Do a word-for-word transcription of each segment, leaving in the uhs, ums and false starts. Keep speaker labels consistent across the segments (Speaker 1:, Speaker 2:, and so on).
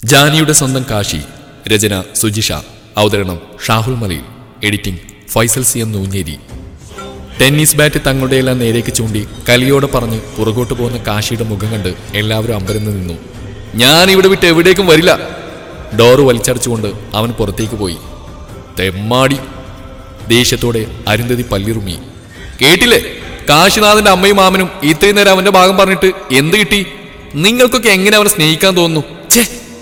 Speaker 1: ജാനിയുടെ സ്വന്തം കാശി. രചന സുജിഷ. അവതരണം Shahul Malayil. Editing Faisal C M Noonjeri. Tennis bat തങ്ങളുടെ എല്ലാം നേരേക്ക് ചൂണ്ടി കലിയോടെ പറഞ്ഞ് പുറകോട്ട് പോകുന്ന കാശിയുടെ മുഖം കണ്ട് എല്ലാവരും അമ്പരന്ന് നിന്നു. ഞാൻ ഇവിടെ വിട്ട് എവിടേക്കും വരില്ല. ഡോറ് വലിച്ചടച്ചുകൊണ്ട് അവൻ പുറത്തേക്ക് പോയി. തെമ്മാടി. ദേഷ്യത്തോടെ അരുന്ധതി പല്ലിറുമി. കേട്ടില്ലേ, കാശിനാഥന്റെ അമ്മയും മാമനും ഇത്രയും നേരം അവന്റെ ഭാഗം പറഞ്ഞിട്ട് എന്ത് കിട്ടി? നിങ്ങൾക്കൊക്കെ എങ്ങനെ അവനെ സ്നേഹിക്കാൻ തോന്നുന്നു? ഛേ!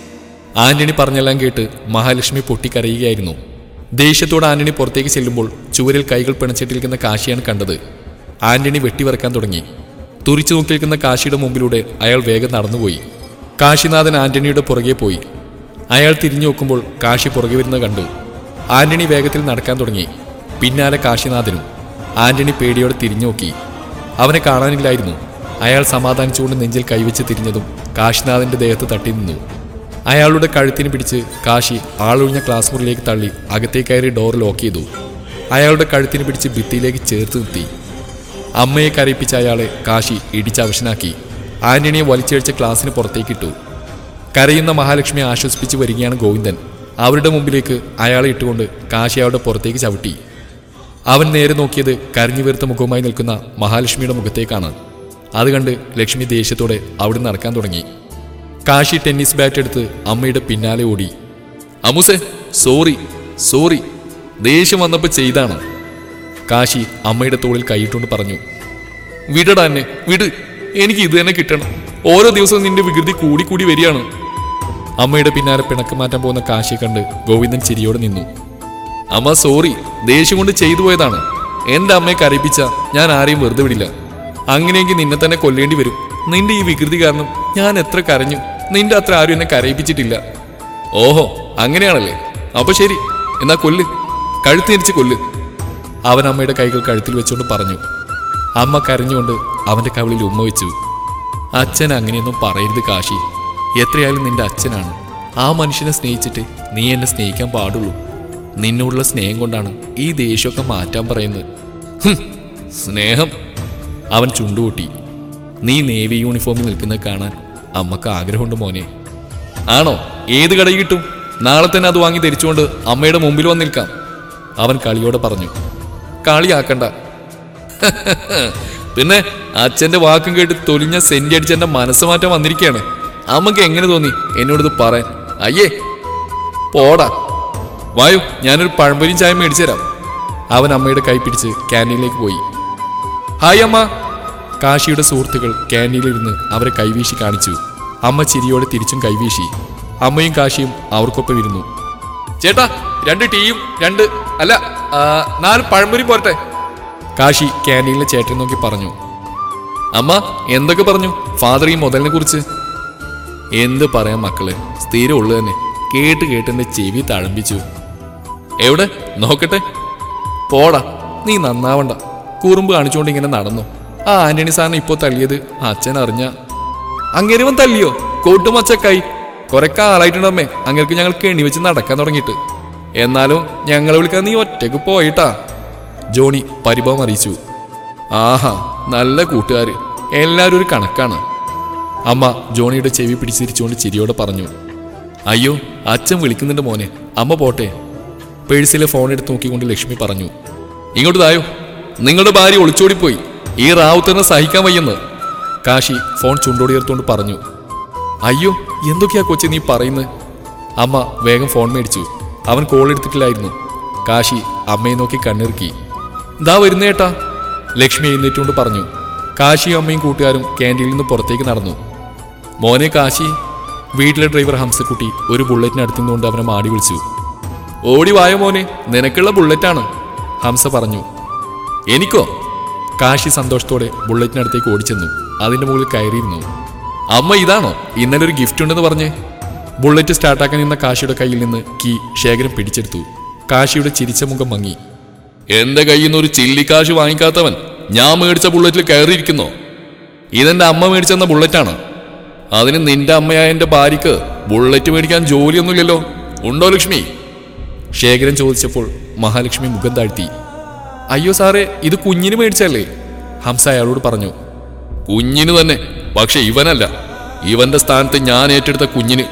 Speaker 1: ആന്റണി പറഞ്ഞെല്ലാം കേട്ട് മഹാലക്ഷ്മി പൊട്ടിക്കരയുകയായിരുന്നു. ദേഷ്യത്തോടെ ആന്റണി പുറത്തേക്ക് ചെല്ലുമ്പോൾ ചുവരിൽ കൈകൾ പിണച്ചിട്ടിരിക്കുന്ന കാശിയാണ് കണ്ടത്. ആന്റണി വെട്ടിവറക്കാൻ തുടങ്ങി. തുറിച്ചു നോക്കിയിരിക്കുന്ന കാശിയുടെ മുമ്പിലൂടെ അയാൾ വേഗം നടന്നുപോയി. കാശിനാഥൻ ആന്റണിയുടെ പുറകെ പോയി. അയാൾ തിരിഞ്ഞു നോക്കുമ്പോൾ കാശി പുറകെ വരുന്നത് കണ്ടു. ആന്റണി വേഗത്തിൽ നടക്കാൻ തുടങ്ങി. പിന്നാലെ കാശിനാഥനും. ആന്റണി പേടിയോടെ തിരിഞ്ഞു നോക്കി. അവനെ കാണാനില്ലായിരുന്നു. അയാൾ സമാധാനിച്ചുകൊണ്ട് നെഞ്ചിൽ കൈവച്ച് തിരിഞ്ഞതും കാശിനാഥന്റെ ദേഹത്ത് തട്ടി നിന്നു. അയാളുടെ കഴുത്തിന് പിടിച്ച് കാശി ആളൊഴിഞ്ഞ ക്ലാസ് മുറിയിലേക്ക് തള്ളി അകത്തേക്ക് കയറി ഡോർ ലോക്ക് ചെയ്തു. അയാളുടെ കഴുത്തിന് പിടിച്ച് ഭിത്തിയിലേക്ക് ചേർത്ത് നിർത്തി. അമ്മയെ കരയിപ്പിച്ച അയാളെ കാശി ഇടിച്ചവശനാക്കി. ആന്റണിയെ വലിച്ചഴിച്ച് ക്ലാസ്സിന് പുറത്തേക്കിട്ടു. കരയുന്ന മഹാലക്ഷ്മിയെ ആശ്വസിപ്പിച്ച് വരികയാണ് ഗോവിന്ദൻ. അവരുടെ മുമ്പിലേക്ക് അയാളെ ഇട്ടുകൊണ്ട് കാശി അവരുടെ പുറത്തേക്ക് ചവിട്ടി. അവൻ നേരെ നോക്കിയത് കരഞ്ഞു വീർത്ത മുഖവുമായി നിൽക്കുന്ന മഹാലക്ഷ്മിയുടെ മുഖത്തേക്കാണ്. അത് കണ്ട് ലക്ഷ്മി ദേഷ്യത്തോടെ അവിടെ നടക്കാൻ തുടങ്ങി. കാശി ടെന്നീസ് ബാറ്റ് എടുത്ത് അമ്മയുടെ പിന്നാലെ ഓടി. അമുസേ, സോറി സോറി ദേഷ്യം വന്നപ്പോൾ ചെയ്താണ്. കാശി അമ്മയുടെ തോളിൽ കൈയിട്ടുകൊണ്ട് പറഞ്ഞു. വിടടാ എന്നെ, വിട്. എനിക്ക് ഇത് തന്നെ കിട്ടണം. ഓരോ ദിവസവും നിന്റെ വികൃതി കൂടി കൂടി വരികയാണ്. അമ്മയുടെ പിന്നാലെ പിണക്കം മാറ്റാൻ പോകുന്ന കാശിയെ കണ്ട് ഗോവിന്ദൻ ചിരിയോടെ നിന്നു. അമ്മ സോറി, ദേഷ്യം കൊണ്ട് ചെയ്തു പോയതാണ്. എൻ്റെ അമ്മയെ കരയിപ്പിച്ച ഞാൻ ആരെയും വെറുതെ വിടില്ല. അങ്ങനെയെങ്കിൽ നിന്നെ തന്നെ കൊല്ലേണ്ടി വരും. നിന്റെ ഈ വികൃതി കാരണം ഞാൻ എത്ര കരഞ്ഞു. നിന്റെ അത്ര ആരും എന്നെ കരയിപ്പിച്ചിട്ടില്ല. ഓഹോ, അങ്ങനെയാണല്ലേ? അപ്പൊ ശരി, എന്നാ കൊല്ല്, കഴുത്ത് തിരിച്ച് കൊല്ല്. അവൻ അമ്മയുടെ കൈകൾ കഴുത്തിൽ വെച്ചുകൊണ്ട് പറഞ്ഞു. അമ്മ കരഞ്ഞുകൊണ്ട് അവന്റെ കവിളിൽ ഉമ്മ വെച്ചു. അച്ഛൻ അങ്ങനെയൊന്നും പറയരുത് കാശി. എത്രയായാലും നിന്റെ അച്ഛനാണ്. ആ മനുഷ്യനെ സ്നേഹിച്ചിട്ട് നീ എന്നെ സ്നേഹിക്കാൻ പാടുള്ളൂ. നിന്നോടുള്ള സ്നേഹം കൊണ്ടാണ് ഈ ദേഷ്യമൊക്കെ മാറ്റാൻ പറയുന്നത്. സ്നേഹം? അവൻ ചുണ്ടുകൂട്ടി. നീ നേവി യൂണിഫോമിൽ നിൽക്കുന്നത് കാണാൻ അമ്മക്ക് ആഗ്രഹമുണ്ട് മോനെ. ആണോ? ഏത് കടയിൽ കിട്ടും? നാളെ തന്നെ അത് വാങ്ങി ധരിച്ചുകൊണ്ട് അമ്മയുടെ മുമ്പിൽ വന്ന് നിൽക്കാം. അവൻ കളിയോടെ പറഞ്ഞു. കളിയാക്കണ്ട. പിന്നെ അച്ഛന്റെ വാക്കും കേട്ട് തൊലിഞ്ഞ സെന്റി അടിച്ച് എന്റെ മനസ്സ് മാറ്റം വന്നിരിക്കുകയാണ്. അമ്മക്ക് എങ്ങനെ തോന്നി എന്നോടിത് പറയാൻ? അയ്യേ, പോടാ. വായു, ഞാനൊരു പഴംപൊരിയും ചായ മേടിച്ചു തരാം. അവൻ അമ്മയുടെ കൈ പിടിച്ച് ക്യാൻറ്റീനിലേക്ക് പോയി. ഹായ് അമ്മ. കാശിയുടെ സുഹൃത്തുക്കൾ ക്യാൻറ്റീനിലിരുന്ന് അവരെ കൈവീശി കാണിച്ചു. അമ്മ ചിരിയോടെ തിരിച്ചും കൈവീശി. അമ്മയും കാശിയും അവർക്കൊപ്പം ഇരുന്നു. ചേട്ടാ, രണ്ട് ടീയും രണ്ട് അല്ല നാല് പഴംപൊരി പോരട്ടെ. കാശി ക്യാൻറ്റീനിലെ ചേട്ടനെ നോക്കി പറഞ്ഞു. അമ്മ എന്തൊക്കെ പറഞ്ഞു ഫാദർ ഈ മുതലിനെ കുറിച്ച്? എന്ത് പറയാൻ മക്കളെ, സ്ഥിരം ഉള്ളു തന്നെ. കേട്ട് കേട്ട് എന്റെ ചെവി തഴമ്പിച്ചു. എവിടെ നോക്കട്ടെ? പോടാ, നീ നന്നാവണ്ട. കുറുമ്പ് കാണിച്ചുകൊണ്ട് ഇങ്ങനെ നടന്നു. ആ ആന്റണി സാറിനെ ഇപ്പോൾ തല്ലിയത് അച്ഛൻ അറിഞ്ഞ. അങ്ങേരിവൻ തല്ലിയോ? കോട്ടുമച്ചക്കായി കുറെ കാലായിട്ടുണ്ടമ്മേ അങ്ങേർക്ക് ഞങ്ങൾ കെണി വെച്ച് നടക്കാൻ തുടങ്ങിയിട്ട്. എന്നാലും ഞങ്ങളെ വിളിക്കാൻ നീ ഒറ്റക്ക് പോയിട്ടാ. ജോണി പരിഭവം അറിയിച്ചു. ആഹാ, നല്ല കൂട്ടുകാര്. എല്ലാവരും ഒരു കണക്കാണ്. അമ്മ ജോണിയുടെ ചെവി പിടിച്ചിരിച്ചുകൊണ്ട് ചിരിയോടെ പറഞ്ഞു. അയ്യോ, അച്ഛൻ വിളിക്കുന്നുണ്ട് മോനെ, അമ്മ പോട്ടെ. പേഴ്സിലെ ഫോൺ എടുത്ത് നോക്കിക്കൊണ്ട് ലക്ഷ്മി പറഞ്ഞു. ഇങ്ങോട്ട് തായോ, നിങ്ങളുടെ ഭാര്യ ഒളിച്ചോടിപ്പോയി. ഈ റാവുത്തറിനെ സഹിക്കാൻ വയ്യെന്ന്. കാശി ഫോൺ ചുണ്ടോടിയേർത്തുകൊണ്ട് പറഞ്ഞു. അയ്യോ, എന്തൊക്കെയാ കൊച്ചി നീ പറയുന്നത്? അമ്മ വേഗം ഫോൺ മേടിച്ചു. അവൻ കോൾ എടുത്തിട്ടില്ലായിരുന്നു. കാശി അമ്മയെ നോക്കി കണ്ണിറുക്കി. ദാ വരുന്നേട്ടാ, ലക്ഷ്മി എഴുന്നേറ്റുകൊണ്ട് പറഞ്ഞു. കാശിയും അമ്മയും കൂട്ടുകാരും ക്യാൻറ്റീനിൽ നിന്ന് പുറത്തേക്ക് നടന്നു. മോനെ കാശി. വീട്ടിലെ ഡ്രൈവർ ഹംസക്കുട്ടി ഒരു ബുള്ളറ്റിനടുത്തു നിന്നുകൊണ്ട് അവനെ മാടി വിളിച്ചു. ഓടി വായോ മോനെ, നിനക്കുള്ള ബുള്ളറ്റാണ്, ഹംസ പറഞ്ഞു. എനിക്കോ? കാശി സന്തോഷത്തോടെ ബുള്ളറ്റിനടുത്തേക്ക് ഓടിച്ചെന്നു. അതിന്റെ മുകളിൽ കയറിയിരുന്നു. അമ്മ ഇതാണോ ഇന്നലെ ഒരു ഗിഫ്റ്റ് ഉണ്ടെന്ന് പറഞ്ഞ്? ബുള്ളറ്റ് സ്റ്റാർട്ടാക്കാൻ നിന്ന കാശിയുടെ കയ്യിൽ നിന്ന് കീ ശേഖരൻ പിടിച്ചെടുത്തു. കാശിയുടെ ചിരിച്ച മുഖം മങ്ങി. എന്റെ കയ്യിൽ നിന്ന് ഒരു ചില്ലിക്കാശ് വാങ്ങിക്കാത്തവൻ ഞാൻ മേടിച്ച ബുള്ളറ്റിൽ കയറിയിരിക്കുന്നോ? ഇതെന്റെ അമ്മ മേടിച്ചെന്ന ബുള്ളറ്റാണ്. അതിന് നിന്റെ അമ്മയായ എന്റെ ഭാര്യക്ക് ബുള്ളറ്റ് മേടിക്കാൻ ജോലിയൊന്നുമില്ലല്ലോ, ഉണ്ടോ ലക്ഷ്മി? ശേഖരൻ ചോദിച്ചപ്പോൾ മഹാലക്ഷ്മി മുഖം താഴ്ത്തി. അയ്യോ സാറേ, ഇത് കുഞ്ഞിന് മേടിച്ചല്ലേ, ഹംസ അയാളോട് പറഞ്ഞു. കുഞ്ഞിന് തന്നെ, പക്ഷെ ഇവനല്ല. ഇവന്റെ സ്ഥാനത്ത് ഞാൻ ഏറ്റെടുത്ത കുഞ്ഞിന്.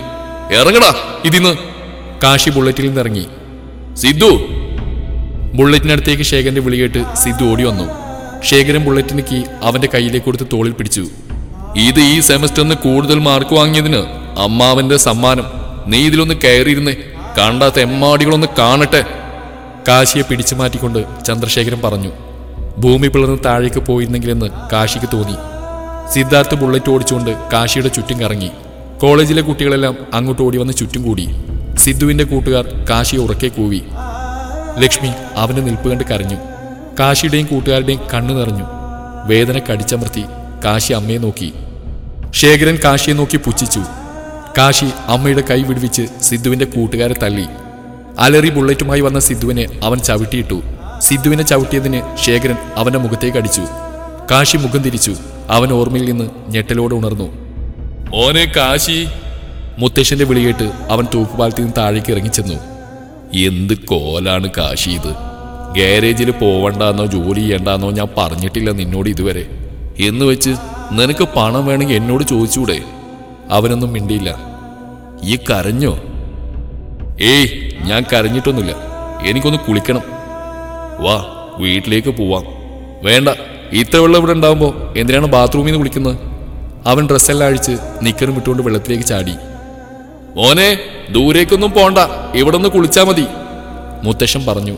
Speaker 1: ഇറങ്ങടാ ഇതിന്ന്. കാശി ബുള്ളറ്റിൽ നിന്നിറങ്ങി. സിദ്ധു. ബുള്ളറ്റിനടുത്തേക്ക് ശേഖരന്റെ വിളി കേട്ട് സിദ്ധു ഓടി വന്നു. ശേഖരൻ ബുള്ളറ്റിന് കീ അവന്റെ കയ്യിലേക്ക് കൊടുത്ത് തോളിൽ പിടിച്ചു. ഇത് ഈ സെമസ്റ്ററിന് കൂടുതൽ മാർക്ക് വാങ്ങിയതിന് അമ്മാവന്റെ സമ്മാനം. നീ ഇതിലൊന്ന് കയറിയിരുന്നേ, കണ്ടാത്ത എമ്മാടികളൊന്ന് കാണട്ടെ. കാശിയെ പിടിച്ചു മാറ്റിക്കൊണ്ട് ചന്ദ്രശേഖരൻ പറഞ്ഞു. ഭൂമി പിളർന്ന് താഴേക്ക് പോയിരുന്നെങ്കിലെന്ന് കാശിക്ക് തോന്നി. സിദ്ധാർത്ഥ് ബുള്ളറ്റ് ഓടിച്ചുകൊണ്ട് കാശിയുടെ ചുറ്റും കറങ്ങി. കോളേജിലെ കുട്ടികളെല്ലാം അങ്ങോട്ട് ഓടി വന്ന് ചുറ്റും കൂടി. സിദ്ധുവിന്റെ കൂട്ടുകാർ കാശിയെ ഉറക്കെ കൂവി. ലക്ഷ്മി അവന്റെ നിൽപ്പ് കണ്ട് കരഞ്ഞു. കാശിയുടെയും കൂട്ടുകാരുടെയും കണ്ണു നിറഞ്ഞു. വേദന കടിച്ചമർത്തി കാശി അമ്മയെ നോക്കി. ശേഖരൻ കാശിയെ നോക്കി പുച്ഛിച്ചു. കാശി അമ്മയുടെ കൈ വിടുവിച്ച് സിദ്ധുവിന്റെ കൂട്ടുകാരെ തള്ളി. അലറി ബുള്ളറ്റുമായി വന്ന സിദ്ധുവിനെ അവൻ ചവിട്ടിയിട്ടു. സിദ്ധുവിനെ ചവിട്ടിയതിന് ശേഖരൻ അവന്റെ മുഖത്തേക്ക് അടിച്ചു. കാശി മുഖം തിരിച്ചു. അവൻ ഓർമ്മയിൽ നിന്ന് ഞെട്ടലോടെ ഉണർന്നു. ഓനെ കാശി. മുത്തശ്ശന്റെ വിളിയേട്ട് അവൻ തൂക്കുപാലത്തിൽ നിന്ന് താഴേക്ക് ഇറങ്ങിച്ചെന്നു. എന്ത് കോലാണ് കാശി ഇത്. ഗാരേജിൽ പോവണ്ടെന്നോ ജോലി ചെയ്യണ്ടെന്നോ ഞാൻ പറഞ്ഞിട്ടില്ല നിന്നോട് ഇതുവരെ. എന്ന് വെച്ച് നിനക്ക് പണം വേണമെങ്കിൽ എന്നോട് ചോദിച്ചൂടെ? അവനൊന്നും മിണ്ടിയില്ല. ഈ കരഞ്ഞോ? ഏയ്, ഞാൻ കരഞ്ഞിട്ടൊന്നുമില്ല. എനിക്കൊന്ന് കുളിക്കണം. വാ, വീട്ടിലേക്ക് പോവാം. വേണ്ട, ഇത്ര വെള്ളം ഇവിടെ ഉണ്ടാവുമ്പോ എന്തിനാണ് ബാത്റൂമിൽ നിന്ന് വിളിക്കുന്നത്? അവൻ ഡ്രസ്സെല്ലാം അഴിച്ച് നിക്കറും ഇട്ടുകൊണ്ട് വെള്ളത്തിലേക്ക് ചാടി. മോനെ, ദൂരേക്കൊന്നും പോണ്ട, ഇവിടെ ഒന്ന് കുളിച്ചാ മതി, മുത്തശ്ശൻ പറഞ്ഞു.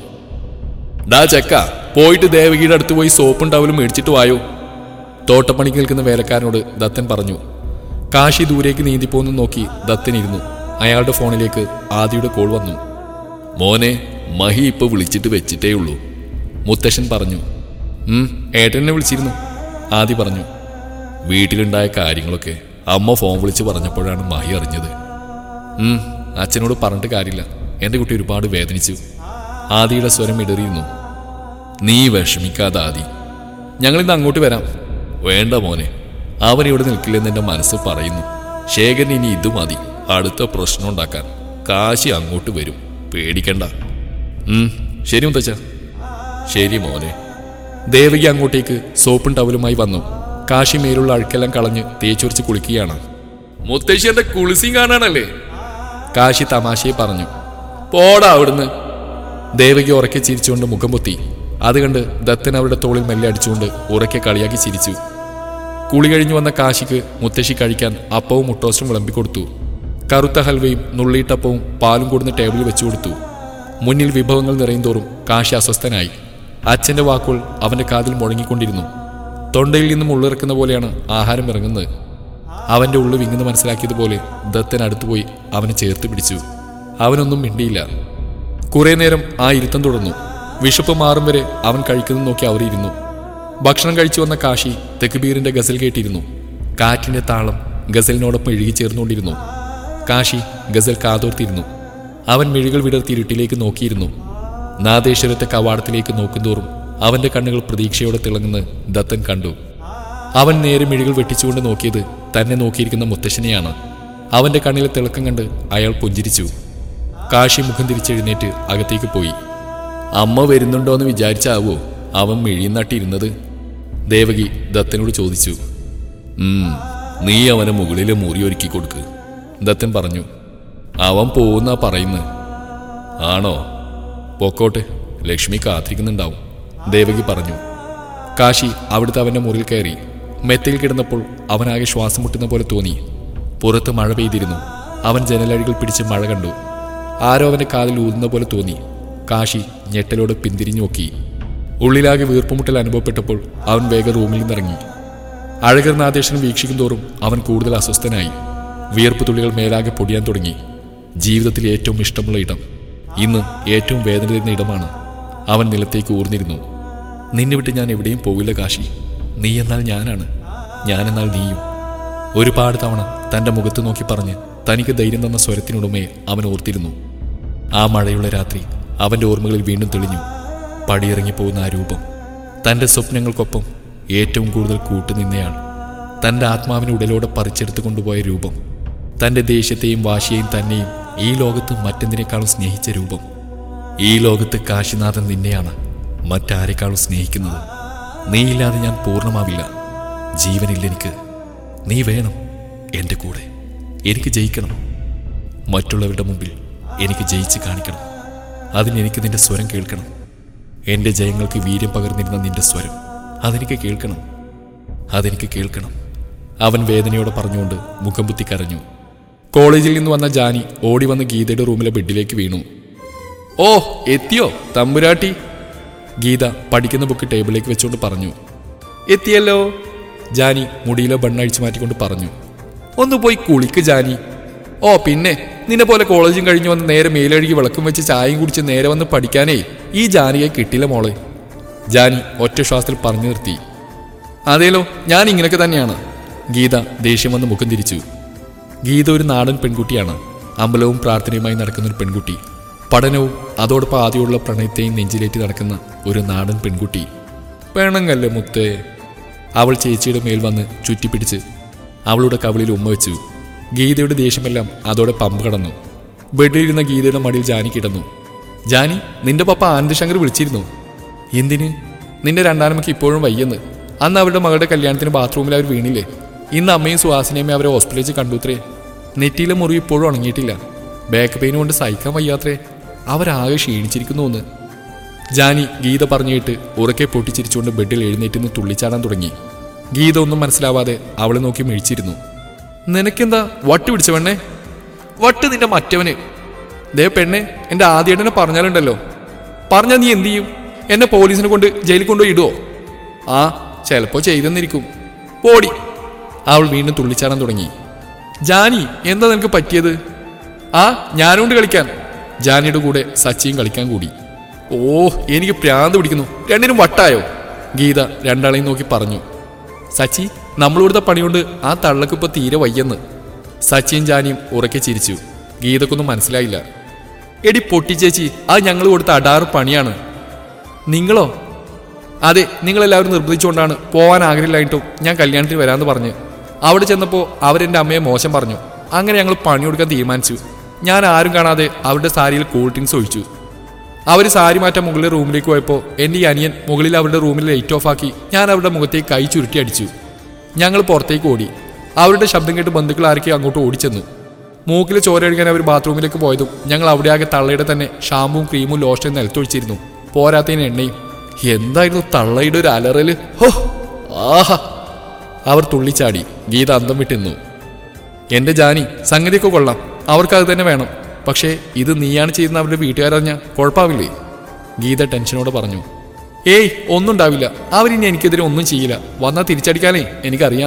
Speaker 1: ഡാ ചെക്ക, പോയിട്ട് ദേവകിയുടെ അടുത്ത് പോയി സോപ്പും ടവലും മേടിച്ചിട്ട് വായോ, തോട്ടപ്പണിക്ക് നിൽക്കുന്ന വേലക്കാരനോട് ദത്തൻ പറഞ്ഞു. കാശി ദൂരേക്ക് നീന്തിപ്പോന്ന് നോക്കി ദത്തൻ ഇരുന്നു. അയാളുടെ ഫോണിലേക്ക് ആദിയുടെ കോൾ വന്നു. മോനെ, മഹി ഇപ്പൊ വിളിച്ചിട്ട് വെച്ചിട്ടേ ഉള്ളൂ, മുത്തശ്ശൻ പറഞ്ഞു. ഉം ഏട്ടനെ വിളിച്ചിരുന്നു, ആദി പറഞ്ഞു. വീട്ടിലുണ്ടായ കാര്യങ്ങളൊക്കെ അമ്മ ഫോൺ വിളിച്ച് പറഞ്ഞപ്പോഴാണ് മഹി അറിഞ്ഞത്. ഉം അച്ഛനോട് പറഞ്ഞിട്ട് കാര്യമില്ല, എൻ്റെ കുട്ടി ഒരുപാട് വേദനിച്ചു. ആദിയുടെ സ്വരം ഇടറിയിരുന്നു. നീ വിഷമിക്കാതെ ആദി, ഞങ്ങളിന്ന് അങ്ങോട്ട് വരാം. വേണ്ട മോനെ, അവൻ ഇവിടെ നിൽക്കില്ലെന്ന് എൻ്റെ മനസ്സ് പറയുന്നു. ശേഖരൻ ഇനി ഇത് മതി അടുത്ത പ്രശ്നം ഉണ്ടാക്കാൻ. കാശി അങ്ങോട്ട് വരും, പേടിക്കണ്ട. ഉം ശരി മുത്തച്ഛ. ശരി മോനെ. ദേവകി അങ്ങോട്ടേക്ക് സോപ്പും ടവലുമായി വന്നു. കാശി മേലുള്ള അഴുക്കെല്ലാം കളഞ്ഞ് തേച്ചൊരിച്ച് കുളിക്കുകയാണ്. മുത്തശ്ശി എന്റെ കുളിസിയും കാണാനല്ലേ, കാശി തമാശയെ പറഞ്ഞു. പോടാ അവിടുന്ന്. ദേവകി ഉറക്കെ ചിരിച്ചുകൊണ്ട് മുഖം പൊത്തി. അത് കണ്ട് ദത്തൻ അവരുടെ തോളിൽ മെല്ലെ അടിച്ചുകൊണ്ട് ഉറക്കെ കളിയാക്കി ചിരിച്ചു. കുളി കഴിഞ്ഞു വന്ന കാശിക്ക് മുത്തശ്ശി കഴിക്കാൻ അപ്പവും മുട്ടോസ്റ്റും വിളമ്പിക്കൊടുത്തു. കറുത്ത ഹൽവയും നുള്ളിയിട്ടപ്പവും പാലും കൊടുന്ന് ടേബിളിൽ വെച്ചു കൊടുത്തു. മുന്നിൽ വിഭവങ്ങൾ നിറയുന്തോറും കാശി അസ്വസ്ഥനായി. അച്ഛന്റെ വാക്കുകൾ അവന്റെ കാതിൽ മുഴങ്ങിക്കൊണ്ടിരുന്നു. തൊണ്ടയിൽ നിന്നും ഉള്ളിറക്കുന്ന പോലെയാണ് ആഹാരം ഇറങ്ങുന്നത്. അവന്റെ ഉള്ളു വിങ്ങുന്ന് മനസ്സിലാക്കിയതുപോലെ ദത്തൻ അടുത്തുപോയി അവനെ ചേർത്ത് പിടിച്ചു. അവനൊന്നും മിണ്ടിയില്ല. കുറെ നേരം ആ ഇരുത്തം തുടർന്നു. വിശപ്പ് മാറും വരെ അവൻ കഴിക്കുന്നത് നോക്കി അവർ ഇരുന്നു. ഭക്ഷണം കഴിച്ചു വന്ന കാശി തെക്കുബീറിന്റെ ഗസൽ കേട്ടിരുന്നു. കാറ്റിന്റെ താളം ഗസലിനോടൊപ്പം ഇഴുകി ചേർന്നുകൊണ്ടിരുന്നു. കാശി ഗസൽ കാതോർത്തിരുന്നു. അവൻ മിഴികൾ വിടർത്തി ഇരുട്ടിലേക്ക് നോക്കിയിരുന്നു. നാദേശ്വരത്തെ കവാടത്തിലേക്ക് നോക്കുന്തോറും അവന്റെ കണ്ണുകൾ പ്രതീക്ഷയോടെ തിളങ്ങുന്ന ദത്തൻ കണ്ടു. അവൻ നേരെ മിഴികൾ വെട്ടിച്ചുകൊണ്ട് നോക്കിയത് തന്നെ നോക്കിയിരിക്കുന്ന മുത്തശ്ശനെയാണ്. അവന്റെ കണ്ണിലെ തിളക്കം കണ്ട് അയാൾ പുഞ്ചിരിച്ചു. കാശി മുഖം തിരിച്ചെഴുന്നേറ്റ് അകത്തേക്ക് പോയി. അമ്മ വരുന്നുണ്ടോയെന്ന് വിചാരിച്ചാവോ അവൻ മിഴിയും നട്ടിരുന്നത്? ദേവകി ദത്തനോട് ചോദിച്ചു. ഉം നീ അവന് മുകളിലെ മുറി ഒരുക്കി കൊടുക്ക്, ദത്തൻ പറഞ്ഞു. അവൻ പോകുന്നാ പറയുന്നത്. ആണോ? പൊക്കോട്ടെ, ലക്ഷ്മി കാത്തിരിക്കുന്നുണ്ടാവും, ദേവകി പറഞ്ഞു. കാശി അവിടുത്തെ അവന്റെ മുറിയിൽ കയറി. മെത്തയിൽ കിടന്നപ്പോൾ അവനാകെ ശ്വാസം മുട്ടുന്ന പോലെ തോന്നി. പുറത്ത് മഴ പെയ്തിരുന്നു. അവൻ ജനലഴികൾ പിടിച്ച് മഴ കണ്ടു. ആരോ അവന്റെ കാതിൽ ഊതുന്ന പോലെ തോന്നി. കാശി ഞെട്ടലോടെ പിന്തിരിഞ്ഞു നോക്കി. ഉള്ളിലാകെ വീർപ്പുമുട്ടൽ അനുഭവപ്പെട്ടപ്പോൾ അവൻ വേഗം റൂമിൽ നിന്നിറങ്ങി. അഴകർ നാദേശനം വീക്ഷിക്കും തോറും അവൻ കൂടുതൽ അസ്വസ്ഥനായി. വിയർപ്പ് തുള്ളികൾ മേലാകെ പൊടിയാൻ തുടങ്ങി. ജീവിതത്തിൽ ഏറ്റവും ഇഷ്ടമുള്ള ഇടം ഇന്ന് ഏറ്റവും വേദന തരുന്ന ഇടമാണ്. അവൻ നിലത്തേക്ക് ഊർന്നിരുന്നു. നിന്നെ വിട്ട് ഞാൻ എവിടെയും പോകില്ല കാശി. നീ എന്നാൽ ഞാനാണ്, ഞാനെന്നാൽ നീയും. ഒരുപാട് തവണ തൻ്റെ മുഖത്ത് നോക്കി പറഞ്ഞ് തനിക്ക് ധൈര്യം തന്ന സ്വരത്തിനുടമയെ അവൻ ഓർത്തിരുന്നു. ആ മഴയുള്ള രാത്രി അവൻ്റെ ഓർമ്മകളിൽ വീണ്ടും തെളിഞ്ഞു. പടിയിറങ്ങിപ്പോകുന്ന ആ രൂപം, തൻ്റെ സ്വപ്നങ്ങൾക്കൊപ്പം ഏറ്റവും കൂടുതൽ കൂട്ടുനിന്നയാൾ, തൻ്റെ ആത്മാവിനെ ഉടലോടെ പറിച്ചെടുത്ത് കൊണ്ടുപോയ രൂപം, തൻ്റെ ദേഷ്യത്തെയും വാശിയെയും തന്നെയും ഈ ലോകത്ത് മറ്റെന്തിനേക്കാളും സ്നേഹിച്ച രൂപം. ഈ ലോകത്ത് കാശിനാഥൻ നിന്നെയാണ് മറ്റാരെക്കാളും സ്നേഹിക്കുന്നത്. നീയില്ലാതെ ഞാൻ പൂർണ്ണമാവില്ല. ജീവനില്ല എനിക്ക്. നീ വേണം എൻ്റെ കൂടെ. എനിക്ക് ജയിക്കണം. മറ്റുള്ളവരുടെ മുമ്പിൽ എനിക്ക് ജയിച്ച് കാണിക്കണം. അതിനെനിക്ക് നിന്റെ സ്വരം കേൾക്കണം. എൻ്റെ ജയങ്ങൾക്ക് വീര്യം പകർന്നിരുന്ന നിന്റെ സ്വരം അതെനിക്ക് കേൾക്കണം, അതെനിക്ക് കേൾക്കണം. അവൻ വേദനയോടെ പറഞ്ഞുകൊണ്ട് മുഖം കുത്തി കരഞ്ഞു. കോളേജിൽ നിന്ന് വന്ന ജാനി ഓടി വന്ന് ഗീതയുടെ റൂമിലെ ബെഡിലേക്ക് വീണു. ഓ എത്തിയോ തമ്പുരാട്ടി? ഗീത പഠിക്കുന്ന ബുക്ക് ടേബിളിലേക്ക് വെച്ചുകൊണ്ട് പറഞ്ഞു. എത്തിയല്ലോ. ജാനി മുടിയിലെ ബണ്ണഴിച്ചു മാറ്റിക്കൊണ്ട് പറഞ്ഞു. ഒന്ന് പോയി കുളിക്ക് ജാനി. ഓ പിന്നെ നിന്നെ പോലെ കോളേജും കഴിഞ്ഞ് വന്ന് നേരെ മേലഴുകി വിളക്കും വെച്ച് ചായയും കുടിച്ച് നേരെ വന്ന് പഠിക്കാനേ ഈ ജാനിയെ കിട്ടില്ല മോളെ. ജാനി ഒറ്റ ശ്വാസത്തിൽ പറഞ്ഞു നിർത്തി. അതേലോ, ഞാൻ ഇങ്ങനെയൊക്കെ തന്നെയാണ്. ഗീത ദേഷ്യം വന്ന് മുഖം തിരിച്ചു. ഗീത ഒരു നാടൻ പെൺകുട്ടിയാണ്. അമ്പലവും പ്രാർത്ഥനയുമായി നടക്കുന്ന ഒരു പെൺകുട്ടി. പഠനവും അതോടൊപ്പം ആദ്യമുള്ള പ്രണയത്തെയും നെഞ്ചിലേറ്റി നടക്കുന്ന ഒരു നാടൻ പെൺകുട്ടി. പെണങ്ങല്ലേ മുത്തേ. അവൾ ചേച്ചിയുടെ മേൽ വന്ന് ചുറ്റിപ്പിടിച്ച് അവളുടെ കവിളിൽ ഉമ്മ വെച്ചു. ഗീതയുടെ ദേഷ്യമെല്ലാം അതോടെ പമ്പ് കടന്നു. ബെഡിലിരുന്ന ഗീതയുടെ മടിയിൽ ജാനി കിടന്നു. ജാനി, നിന്റെ പപ്പ ആനന്ദശങ്കർ വിളിച്ചിരുന്നു. എന്തിന്? നിന്റെ രണ്ടാനമ്മയ്ക്ക് ഇപ്പോഴും വയ്യെന്ന്. അന്ന് അവരുടെ മകളുടെ കല്യാണത്തിന് ബാത്റൂമിൽ അവർ വീണില്ലേ? ഇന്ന് അമ്മയും സുഹാസിനിയമ്മയും അവരെ ഹോസ്പിറ്റലിൽ കണ്ടുത്രേ. നെറ്റിയിലെ മുറിവ് ഇപ്പോഴും ഉണങ്ങിയിട്ടില്ല. ബാക്ക് പെയിൻ കൊണ്ട് സഹിക്കാൻ വയ്യാത്രേ. അവരാകെ ക്ഷീണിച്ചിരിക്കുന്നു എന്ന്. ജാനി ഗീത പറഞ്ഞിട്ട് ഉറക്കെ പൊട്ടിച്ചിരിച്ചുകൊണ്ട് ബെഡിൽ എഴുന്നേറ്റ് തുള്ളിച്ചാടാൻ തുടങ്ങി. ഗീത ഒന്നും മനസ്സിലാവാതെ അവളെ നോക്കി മിഴിച്ചിരുന്നു. നിനക്കെന്താ വട്ട് പിടിച്ച പെണ്ണെ? വട്ട് നിന്റെ മറ്റവന്. ദേ പെണ്ണെ, എൻ്റെ ആദ്യേട്ടനെ പറഞ്ഞാലുണ്ടല്ലോ. പറഞ്ഞാൽ നീ എന്തു ചെയ്യും? എന്നെ പോലീസിനെ കൊണ്ട് ജയിലിൽ കൊണ്ടുപോയി ഇടുവോ? ആ, ചിലപ്പോൾ ചെയ്തെന്നിരിക്കും. പോടി. അവൾ വീണ്ടും തുള്ളിച്ചാടാൻ തുടങ്ങി. ജാനി, എന്താ നിനക്ക് പറ്റിയത്? ആ, ഞാനുകൊണ്ട് കളിക്കാൻ. ജാനിയുടെ കൂടെ സച്ചിയും കളിക്കാൻ കൂടി. ഓ, എനിക്ക് പ്രാന്ത് പിടിക്കുന്നു. രണ്ടിനും വട്ടായോ? ഗീത രണ്ടാളെയും നോക്കി പറഞ്ഞു. സച്ചി, നമ്മളിവിടുത്തെ പണികൊണ്ട് ആ തള്ളക്കിപ്പോൾ തീരെ വയ്യെന്ന്. സച്ചിയും ജാനിയും ഉറക്കെ ചിരിച്ചു. ഗീതക്കൊന്നും മനസ്സിലായില്ല. എടി പൊട്ടിച്ചേച്ചി, അത് ഞങ്ങൾ കൊടുത്ത അടാറ് പണിയാണ്. നിങ്ങളോ? അതെ, നിങ്ങളെല്ലാവരും നിർബന്ധിച്ചുകൊണ്ടാണ് പോകാൻ ആഗ്രഹമില്ലായിട്ടും ഞാൻ കല്യാണത്തിന് വരാമെന്ന് പറഞ്ഞ്. അവിടെ ചെന്നപ്പോൾ അവരെൻ്റെ അമ്മയെ മോശം പറഞ്ഞു. അങ്ങനെ ഞങ്ങൾ പണി കൊടുക്കാൻ തീരുമാനിച്ചു. ഞാൻ ആരും കാണാതെ അവരുടെ സാരിയിൽ കൂൾ ഡ്രിങ്ക്സ് ഒഴിച്ചു. അവർ സാരി മാറ്റാൻ മുകളിലെ റൂമിലേക്ക് പോയപ്പോൾ എൻ്റെ ഈ അനിയൻ മുകളിൽ അവരുടെ റൂമിൽ ലൈറ്റ് ഓഫ് ആക്കി ഞാൻ അവരുടെ മുഖത്തേക്ക് കൈ ചുരുട്ടി അടിച്ചു. ഞങ്ങൾ പുറത്തേക്ക് ഓടി. അവരുടെ ശബ്ദം കേട്ട് ബന്ധുക്കൾ ആരൊക്കെയും അങ്ങോട്ട് ഓടിച്ചെന്നു. മൂക്കിൽ ചോര കഴുകാൻ അവർ ബാത്റൂമിലേക്ക് പോയതും ഞങ്ങൾ അവിടെ ആകെ തള്ളയുടെ തന്നെ ഷാമ്പും ക്രീമും ലോഷനും നിലത്തൊഴിച്ചിരുന്നു. പോരാത്തതിന് എണ്ണയും. എന്തായിരുന്നു തള്ളയുടെ ഒരു അലറല്! ഹോ, ആഹാ! അവർ തുള്ളിച്ചാടി. ഗീത അന്തം വിട്ടിരുന്നു. എൻ്റെ ജാനി, സംഗതിയൊക്കെ കൊള്ളാം, അവർക്കത് തന്നെ വേണം. പക്ഷേ ഇത് നീയാണ് ചെയ്യുന്ന അവരുടെ വീട്ടുകാരറിഞ്ഞ കുഴപ്പമാവില്ലേ? ഗീത ടെൻഷനോടെ പറഞ്ഞു. ഏയ്, ഒന്നും ഉണ്ടാവില്ല. അവരിനി എനിക്കെതിരെ ഒന്നും ചെയ്യില്ല. വന്നാൽ തിരിച്ചടിക്കാനേ എനിക്കറിയാം.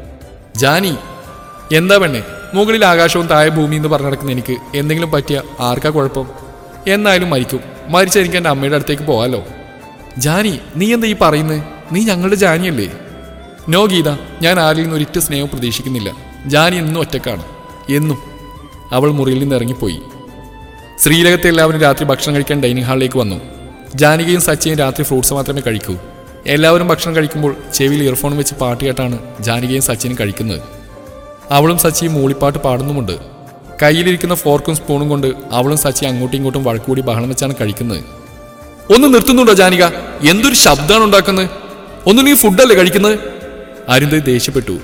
Speaker 1: ജാനി, എന്താ പെണ്ണെ? മുകളിൽ ആകാശവും താഴെ ഭൂമി എന്ന് പറഞ്ഞു നടക്കുന്ന എനിക്ക് എന്തെങ്കിലും പറ്റിയ ആർക്കാ കുഴപ്പം? എന്നായാലും മരിക്കും. മരിച്ച എനിക്ക് എൻ്റെ അമ്മയുടെ അടുത്തേക്ക് പോകാമല്ലോ. ജാനി, നീ എന്താ ഈ പറയുന്നത്? നീ ഞങ്ങളുടെ ജാനിയല്ലേ? നോ ഗീത, ഞാൻ ആരിൽ നിന്ന് ഒരിറ്റ സ്നേഹം പ്രതീക്ഷിക്കുന്നില്ല. ജാനി എന്നും ഒറ്റക്കാണ്, എന്നും. അവൾ മുറിയിൽ നിന്ന് ഇറങ്ങിപ്പോയി. ശ്രീലകത്തെ എല്ലാവരും രാത്രി ഭക്ഷണം കഴിക്കാൻ ഡൈനിങ് ഹാളിലേക്ക് വന്നു. ജാനകിയും സച്ചിയും രാത്രി ഫ്രൂട്ട്സ് മാത്രമേ കഴിക്കൂ. എല്ലാവരും ഭക്ഷണം കഴിക്കുമ്പോൾ ചെവിയിൽ ഇയർഫോൺ വെച്ച് പാട്ട് കേട്ടാണ് ജാനകിയും സച്ചിനും കഴിക്കുന്നത്. അവളും സച്ചിയും മൂളിപ്പാട്ട് പാടുന്നുമുണ്ട്. കയ്യിലിരിക്കുന്ന ഫോർക്കും സ്പൂണും കൊണ്ട് അവളും സച്ചി അങ്ങോട്ടും ഇങ്ങോട്ടും വഴക്കൂടി ബഹളം വെച്ചാണ് കഴിക്കുന്നത്. ഒന്ന് നിർത്തുന്നുണ്ടോ ജാനിക? എന്തൊരു ശബ്ദമാണ് ഉണ്ടാക്കുന്നത്? ഒന്നും നീ ഫുഡല്ലേ കഴിക്കുന്നത്? അരുന്ധതി ദേഷ്യപ്പെട്ടു.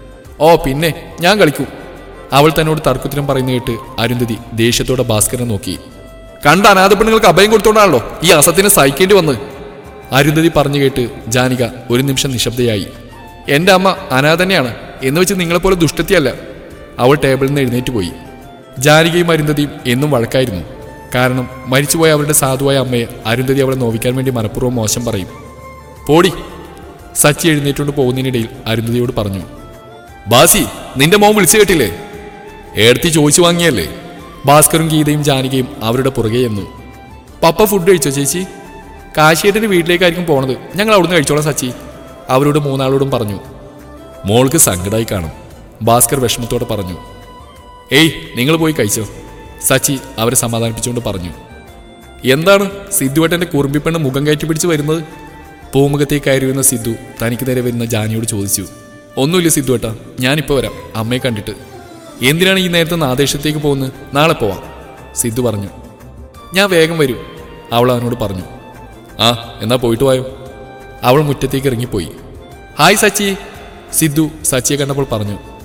Speaker 1: ഓ പിന്നെ, ഞാൻ കളിക്കൂ. അവൾ തന്നോട് തർക്കത്തിനും പറയുന്ന കേട്ട് അരുന്ധതി ദേഷ്യത്തോടെ ഭാസ്കരനെ നോക്കി. കണ്ട അനാഥ പെണ്ണുങ്ങൾക്ക് അഭയം കൊടുത്തോണ്ടാണല്ലോ ഈ അസത്തിനെ സഹിക്കേണ്ടി വന്ന്. അരുന്ധതി പറഞ്ഞു കേട്ട് ജാനിക ഒരു നിമിഷം നിശബ്ദയായി. എൻ്റെ അമ്മ അനാഥ തന്നെയാണ് എന്ന് വെച്ച് നിങ്ങളെപ്പോലെ ദുഷ്ടത്തിയല്ല. അവൾ ടേബിളിൽ നിന്ന് എഴുന്നേറ്റ് പോയി. ജാനികയും അരുന്ധതിയും എന്നും വഴക്കായിരുന്നു. കാരണം മരിച്ചുപോയ അവരുടെ സാധുവായ അമ്മയെ അരുന്ധതി അവളെ നോവിക്കാൻ വേണ്ടി മനഃപൂർവ്വം മോശം പറയും. പോടി. സച്ചി എഴുന്നേറ്റുകൊണ്ട് പോകുന്നതിനിടയിൽ അരുന്ധതിയോട് പറഞ്ഞു. ബാസി, നിന്റെ മോൻ വിളിച്ചു കേട്ടില്ലേ? ഏടത്തി ചോദിച്ചു വാങ്ങിയല്ലേ? ഭാസ്കറും ഗീതയും ജാനികയും അവരുടെ പുറകെ എന്നു. പപ്പ ഫുഡ് കഴിച്ചോ ചേച്ചി? കാശിയേട്ടൻ്റെ വീട്ടിലേക്കായിരിക്കും പോണത്. ഞങ്ങൾ അവിടുന്ന് കഴിച്ചോളാം സച്ചി, അവരോട് മൂന്നാളോടും പറഞ്ഞു. മോൾക്ക് സങ്കടമായി കാണും, ഭാസ്കർ വിഷമത്തോടെ പറഞ്ഞു. ഏയ്, നിങ്ങൾ പോയി കഴിച്ചോ, സച്ചി അവരെ സമാധാനിപ്പിച്ചുകൊണ്ട് പറഞ്ഞു. എന്താണ് സിദ്ധുവേട്ടൻ്റെ കുറുമ്പിപ്പെണ്ണ് മുഖം കയറ്റി പിടിച്ച് വരുന്നത്? പൂമുഖത്തേക്ക് കയറി വരുന്ന സിദ്ധു തനിക്ക് നേരെ വരുന്ന ജാനിയോട് ചോദിച്ചു. ഒന്നുമില്ല സിദ്ധുവേട്ടാ, ഞാനിപ്പോൾ വരാം അമ്മയെ കണ്ടിട്ട്. എന്തിനാണ് ഈ നേരത്തെ നാദേശത്തേക്ക് പോകുന്നത്? നാളെ പോവാം, സിദ്ധു പറഞ്ഞു. ഞാൻ വേഗം വരും, അവൾ അവനോട് പറഞ്ഞു. ആ, എന്നാ പോയിട്ട് പോയോ? അവൾ മുറ്റത്തേക്ക് ഇറങ്ങിപ്പോയി. ഹായ് സച്ചി, സിദ്ധു സച്ചിയെ കണ്ടപ്പോൾ പറഞ്ഞു.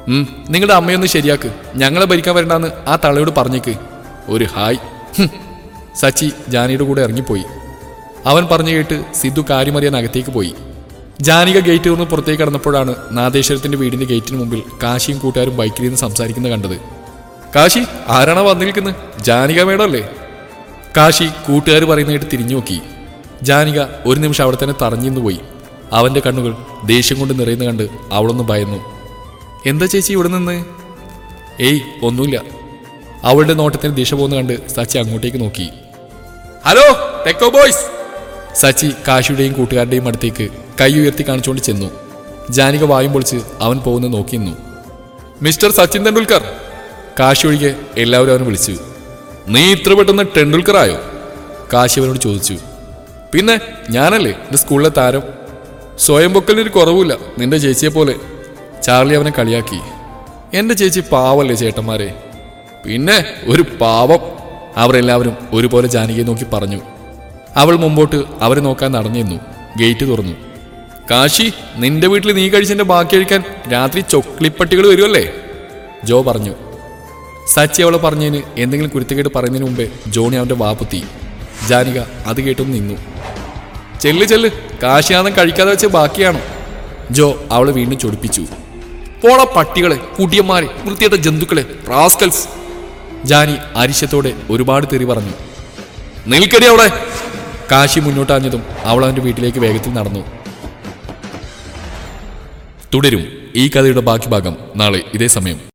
Speaker 1: ഉം നിങ്ങളുടെ അമ്മയൊന്ന് ശരിയാക്ക്. ഞങ്ങളെ ഭരിക്കാൻ വരണ്ടാന്ന് ആ തള്ളയോട് പറഞ്ഞേക്ക്. ഒരു ഹായ്. സച്ചി ജാനിയുടെ കൂടെ ഇറങ്ങിപ്പോയി. അവൻ പറഞ്ഞു കേട്ട് സിദ്ധു കാര്യമറിയാൻ അകത്തേക്ക് പോയി. ജാനിക ഗേറ്റ് തുറന്ന് പുറത്തേക്ക് കടന്നപ്പോഴാണ് നാദേശ്വരത്തിന്റെ വീടിന്റെ ഗേറ്റിന് മുമ്പിൽ കാശിയും കൂട്ടുകാരും ബൈക്കിൽ നിന്ന് സംസാരിക്കുന്നത് കണ്ടത്. കാശി, ആരാണോ വന്നിരിക്കുന്നത്? ജാനിക മേഡം അല്ലേ? കാശി കൂട്ടുകാർ പറയുന്നതായിട്ട് തിരിഞ്ഞു നോക്കി. ജാനിക ഒരു നിമിഷം അവിടെ തന്നെ തറഞ്ഞിന്ന് പോയി. അവന്റെ കണ്ണുകൾ ദേഷ്യം കൊണ്ട് നിറയുന്ന കണ്ട് അവളൊന്ന് ഭയന്നു. എന്താ ചേച്ചി ഇവിടെ നിന്ന്? ഏയ് ഒന്നുമില്ല. അവളുടെ നോട്ടത്തിന് ദിശ പോകുന്ന കണ്ട് സച്ചി അങ്ങോട്ടേക്ക് നോക്കി. ഹലോ ടെക്കോ ബോയ്സ്. സച്ചി കാശിയുടെയും കൂട്ടുകാരുടെയും അടുത്തേക്ക് കൈ ഉയർത്തി കാണിച്ചുകൊണ്ട് ചെന്നു. ജാനിക വായും പൊളിച്ച് അവൻ പോകുന്നത് നോക്കി നിന്നു. മിസ്റ്റർ സച്ചിൻ തെണ്ടുൽക്കർ. കാശി ഒഴികെ എല്ലാവരും അവനെ വിളിച്ചു. നീ ഇത്ര പെട്ടെന്ന് ടെണ്ടുൽക്കർ ആയോ? കാശി അവനോട് ചോദിച്ചു. പിന്നെ ഞാനല്ലേ എന്റെ സ്കൂളിലെ താരം. സ്വയം പൊക്കലിനൊരു കുറവില്ല നിന്റെ ചേച്ചിയെ പോലെ. ചാർലി അവനെ കളിയാക്കി. എന്റെ ചേച്ചി പാവല്ലേ ചേട്ടന്മാരെ? പിന്നെ ഒരു പാവം. അവരെല്ലാവരും ഒരുപോലെ ജാനകിയെ നോക്കി പറഞ്ഞു. അവൾ മുമ്പോട്ട് അവരെ നോക്കാൻ നടന്നിരുന്നു. ഗേറ്റ് തുറന്നു. കാശി, നിന്റെ വീട്ടിൽ നീ കഴിച്ചതിന്റെ ബാക്കി കഴിക്കാൻ രാത്രി ചൊക്ലിപ്പട്ടികൾ വരുമല്ലേ? ജോ പറഞ്ഞു. സച്ചി അവളെ പറഞ്ഞതിന് എന്തെങ്കിലും കുരുത്തക്കേട് പറയുന്നതിന് മുമ്പേ ജോണി അവന്റെ വാപ്പുത്തി. ജാനിക അത് കേട്ടൊന്ന് നിന്നു. ചെല്ല് ചെല്ല്, കാശിയാദം കഴിക്കാതെ വെച്ച് ബാക്കിയാണോ? ജോ അവളെ വീണ്ടും ചൊടിപ്പിച്ചു. പോള പട്ടികളെ, കുടിയന്മാരെ, വൃത്തിയേട്ട ജന്തുക്കളെ, റാസ്കൽസ്. ജാനി അരിശത്തോടെ ഒരുപാട് തെറി പറഞ്ഞു. നിൽക്കടി അവിടെ. കാശി മുന്നോട്ടാഞ്ഞതും അവൾ അവന്റെ വീട്ടിലേക്ക് വേഗത്തിൽ നടന്നു. തുടരും ഈ കഥയുടെ ബാക്കി ഭാഗം നാളെ ഇതേ സമയം.